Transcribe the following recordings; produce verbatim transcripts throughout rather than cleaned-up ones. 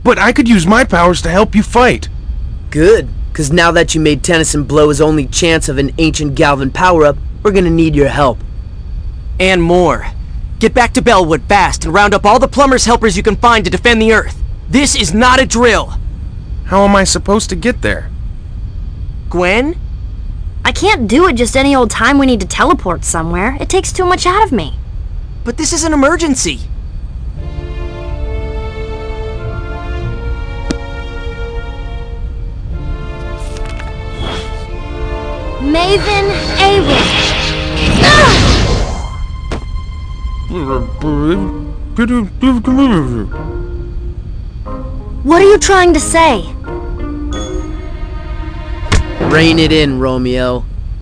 But I could use my powers to help you fight. Good, because now that you made Tennyson blow his only chance of an ancient Galvan power-up, we're gonna need your help. And more. Get back to Bellwood fast and round up all the plumber's helpers you can find to defend the Earth. This is not a drill. How am I supposed to get there? Gwen? I can't do it just any old time we need to teleport somewhere. It takes too much out of me. But this is an emergency. Maven Awen. What are you trying to say? Rein it in, Romeo.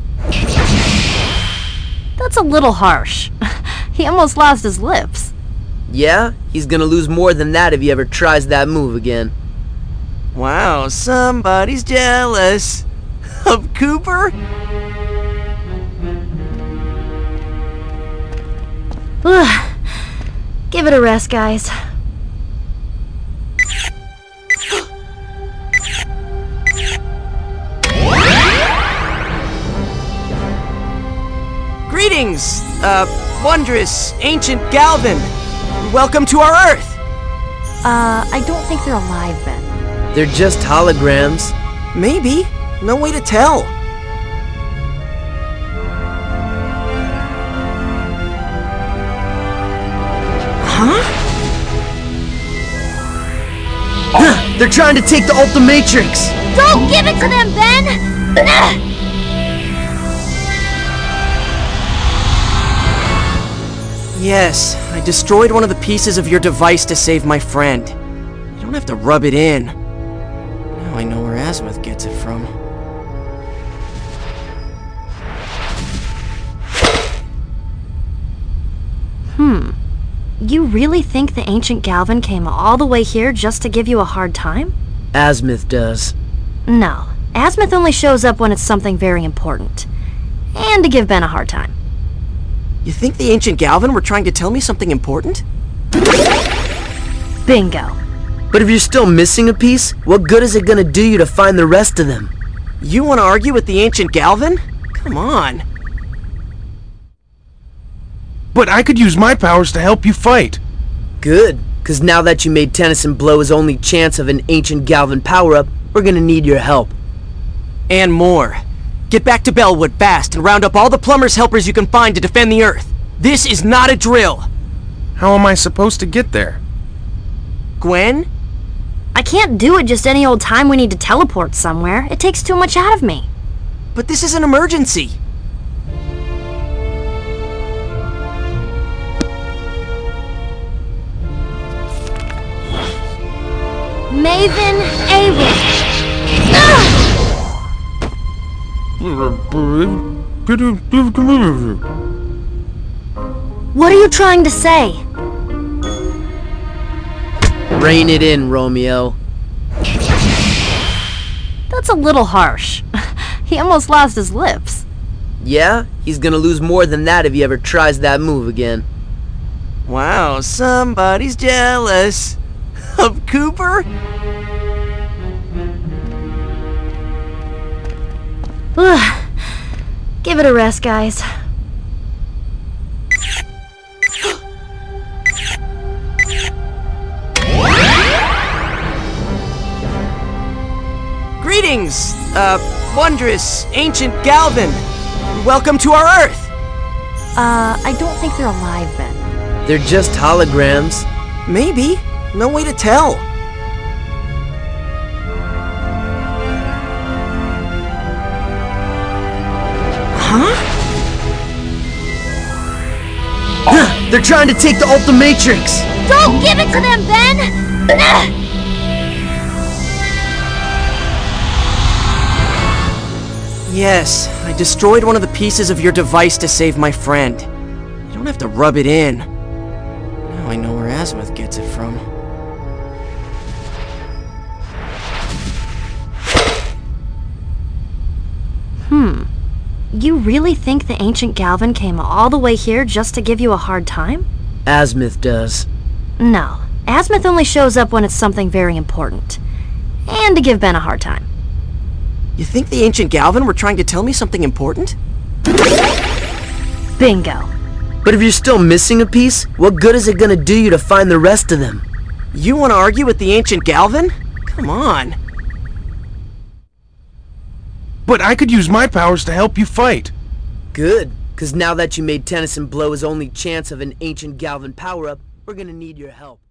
That's a little harsh. He almost lost his lips. Yeah? He's gonna lose more than that if he ever tries that move again. Wow, somebody's jealous. Of Cooper? Give it a rest, guys. Greetings, uh, wondrous, ancient Galvan. Welcome to our Earth. Uh, I don't think they're alive, Ben. They're just holograms. Maybe. No way to tell. Huh? They're trying to take the Ultimatrix! Don't give it to them, Ben! Yes, I destroyed one of the pieces of your device to save my friend. You don't have to rub it in. Now I know where Azimuth gets it from. Hmm. You really think the ancient Galvan came all the way here just to give you a hard time? Azimuth does. No. Azimuth only shows up when it's something very important. And to give Ben a hard time. You think the ancient Galvan were trying to tell me something important? Bingo. But if you're still missing a piece, what good is it gonna do you to find the rest of them? You want to argue with the ancient Galvan? Come on. But I could use my powers to help you fight. Good, because now that you made Tennyson blow his only chance of an ancient Galvan power-up, we're gonna need your help. And more. Get back to Bellwood fast and round up all the plumber's helpers you can find to defend the Earth. This is not a drill. How am I supposed to get there? Gwen? I can't do it just any old time we need to teleport somewhere. It takes too much out of me. But this is an emergency. Maven Awen. What are you trying to say? Rein it in, Romeo. That's a little harsh. He almost lost his lips. Yeah? He's gonna lose more than that if he ever tries that move again. Wow, somebody's jealous. Of Cooper? Give it a rest, guys. Greetings, uh, wondrous, ancient Galvan. Welcome to our Earth. Uh, I don't think they're alive, Ben. They're just holograms. Maybe. No way to tell. Huh? They're trying to take the Ultimatrix! Don't give it to them, Ben! Yes, I destroyed one of the pieces of your device to save my friend. You don't have to rub it in. Now I know where Azimuth gets it from. Hmm. You really think the ancient Galvan came all the way here just to give you a hard time? Azimuth does. No. Azimuth only shows up when it's something very important. And to give Ben a hard time. You think the Ancient Galvan were trying to tell me something important? Bingo. But if you're still missing a piece, what good is it gonna do you to find the rest of them? You want to argue with the Ancient Galvan? Come on. But I could use my powers to help you fight. Good, because now that you made Tennyson blow his only chance of an Ancient Galvan power-up, we're gonna need your help.